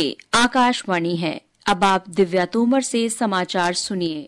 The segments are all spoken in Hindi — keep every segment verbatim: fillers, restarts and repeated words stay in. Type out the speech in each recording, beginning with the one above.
ये आकाशवाणी है। अब आप दिव्या तोमर से समाचार सुनिए।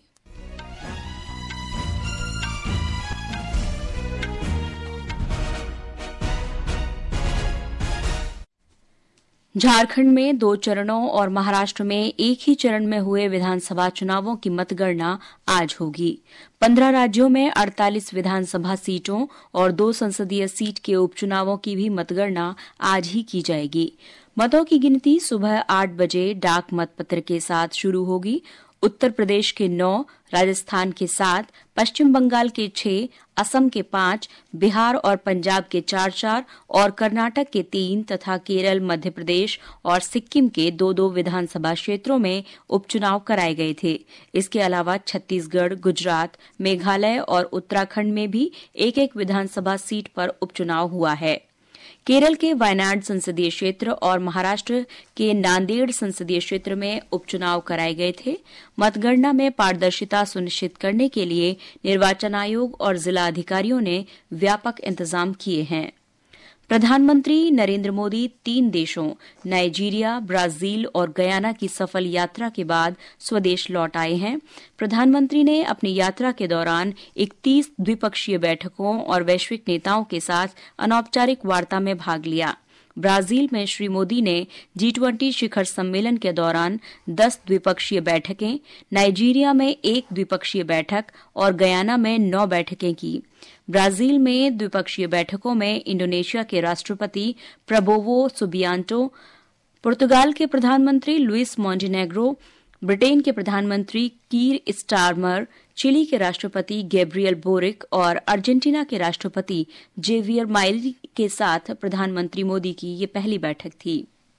झारखंड में दो चरणों और महाराष्ट्र में एक ही चरण में हुए विधानसभा चुनावों की मतगणना आज होगी। पंद्रह राज्यों में अड़तालीस विधानसभा सीटों और दो संसदीय सीट के उपचुनावों की भी मतगणना आज ही की जाएगी। मतों की गिनती सुबह आठ बजे डाक मतपत्र के साथ शुरू होगी। उत्तर प्रदेश के नौ, राजस्थान के सात, पश्चिम बंगाल के छह, असम के पांच, बिहार और पंजाब के चार चार और कर्नाटक के तीन तथा केरल, मध्य प्रदेश और सिक्किम के दो दो विधानसभा क्षेत्रों में उपचुनाव कराए गए थे। इसके अलावा छत्तीसगढ़, गुजरात, मेघालय और उत्तराखंड में भी एक एक विधानसभा सीट पर उपचुनाव हुआ है। केरल के वायनाड संसदीय क्षेत्र और महाराष्ट्र के नांदेड़ संसदीय क्षेत्र में उपचुनाव कराए गए थे। मतगणना में पारदर्शिता सुनिश्चित करने के लिए निर्वाचन आयोग और जिला अधिकारियों ने व्यापक इंतजाम किए हैं। प्रधानमंत्री नरेंद्र मोदी तीन देशों नाइजीरिया, ब्राजील और गयाना की सफल यात्रा के बाद स्वदेश लौट आए हैं। प्रधानमंत्री ने अपनी यात्रा के दौरान इकतीस द्विपक्षीय बैठकों और वैश्विक नेताओं के साथ अनौपचारिक वार्ता में भाग लिया। ब्राजील में श्री मोदी ने जी ट्वेंटी शिखर सम्मेलन के दौरान दस द्विपक्षीय बैठकें, नाइजीरिया में एक द्विपक्षीय बैठक और गयाना में नौ बैठकें की। ब्राजील में द्विपक्षीय बैठकों में इंडोनेशिया के राष्ट्रपति प्रबोवो सुबियांटो, पुर्तगाल के प्रधानमंत्री लुइस मोंटेनेग्रो, ब्रिटेन के प्रधानमंत्री कीर स्टारमर, चिली के राष्ट्रपति गैब्रियल बोरिक और अर्जेंटीना के राष्ट्रपति जेवियर माइली के साथ प्रधानमंत्री मोदी की ये पहली बैठक थी।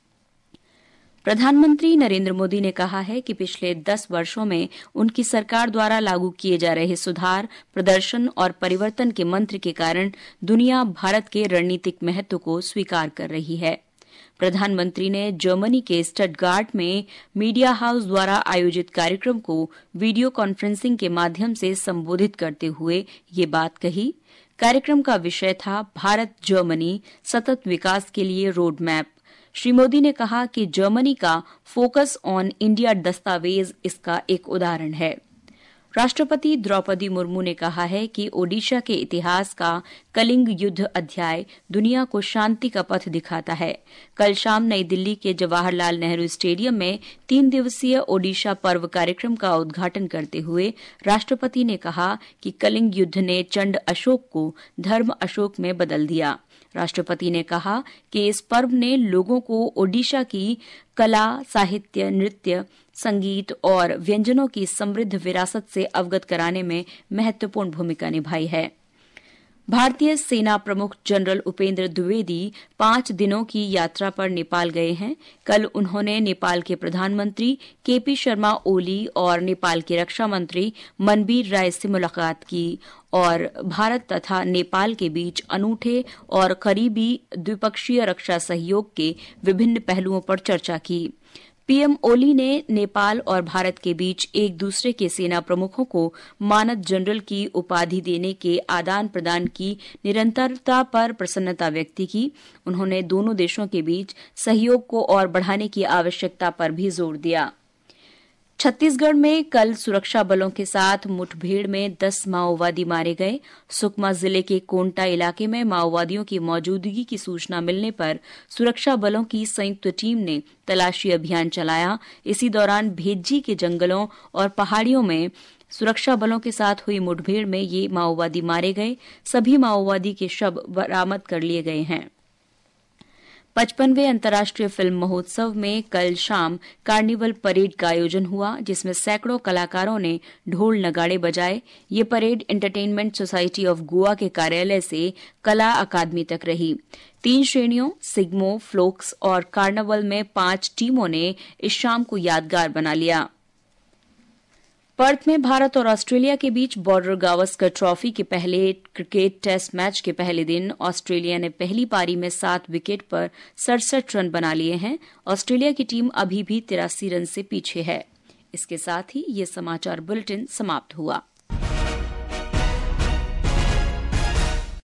प्रधानमंत्री नरेंद्र मोदी ने कहा है कि पिछले दस वर्षों में उनकी सरकार द्वारा लागू किए जा रहे सुधार, प्रदर्शन और परिवर्तन के मंत्र के कारण दुनिया भारत के रणनीतिक महत्व को स्वीकार कर रही है। प्रधानमंत्री ने जर्मनी के स्टटगार्ट में मीडिया हाउस द्वारा आयोजित कार्यक्रम को वीडियो कॉन्फ्रेंसिंग के माध्यम से संबोधित करते हुए ये बात कही। कार्यक्रम का विषय था भारत जर्मनी सतत विकास के लिए रोड मैप। श्री मोदी ने कहा कि जर्मनी का फोकस ऑन इंडिया दस्तावेज इसका एक उदाहरण है। राष्ट्रपति द्रौपदी मुर्मू ने कहा है कि ओडिशा के इतिहास का कलिंग युद्ध अध्याय दुनिया को शांति का पथ दिखाता है। कल शाम नई दिल्ली के जवाहरलाल नेहरू स्टेडियम में तीन दिवसीय ओडिशा पर्व कार्यक्रम का उद्घाटन करते हुए राष्ट्रपति ने कहा कि कलिंग युद्ध ने चंड अशोक को धर्म अशोक में बदल दिया। राष्ट्रपति ने कहा कि इस पर्व ने लोगों को ओडिशा की कला, साहित्य, नृत्य, संगीत और व्यंजनों की समृद्ध विरासत से अवगत कराने में महत्वपूर्ण भूमिका निभाई है। भारतीय सेना प्रमुख जनरल उपेंद्र द्विवेदी पांच दिनों की यात्रा पर नेपाल गए हैं। कल उन्होंने नेपाल के प्रधानमंत्री केपी शर्मा ओली और नेपाल के रक्षा मंत्री मनबीर राय से मुलाकात की और भारत तथा नेपाल के बीच अनूठे और करीबी द्विपक्षीय रक्षा सहयोग के विभिन्न पहलुओं पर चर्चा की। पीएम ओली ने नेपाल और भारत के बीच एक दूसरे के सेना प्रमुखों को मानद जनरल की उपाधि देने के आदान प्रदान की निरंतरता पर प्रसन्नता व्यक्त की। उन्होंने दोनों देशों के बीच सहयोग को और बढ़ाने की आवश्यकता पर भी जोर दिया। छत्तीसगढ़ में कल सुरक्षा बलों के साथ मुठभेड़ में दस माओवादी मारे गए। सुकमा जिले के कोंटा इलाके में माओवादियों की मौजूदगी की सूचना मिलने पर सुरक्षा बलों की संयुक्त टीम ने तलाशी अभियान चलाया। इसी दौरान भेज्जी के जंगलों और पहाड़ियों में सुरक्षा बलों के साथ हुई मुठभेड़ में ये माओवादी मारे गए। सभी माओवादी के शव बरामद कर लिए गए हैं। पचपनवें अंतर्राष्ट्रीय फिल्म महोत्सव में कल शाम कार्निवल परेड का आयोजन हुआ, जिसमें सैकड़ों कलाकारों ने ढोल नगाड़े बजाए। ये parade Entertainment Society of Goa के कार्यालय से कला अकादमी तक रही। तीन श्रेणियों सिग्मो, फ्लोक्स और कार्निवल में पांच टीमों ने इस शाम को यादगार बना लिया। पर्थ में भारत और ऑस्ट्रेलिया के बीच बॉर्डर गावस्कर ट्रॉफी के पहले क्रिकेट टेस्ट मैच के पहले दिन ऑस्ट्रेलिया ने पहली पारी में सात विकेट पर सड़सठ रन बना लिए हैं। ऑस्ट्रेलिया की टीम अभी भी तिरासी रन से पीछे है। इसके साथ ही ये समाचार बुलेटिन समाप्त हुआ।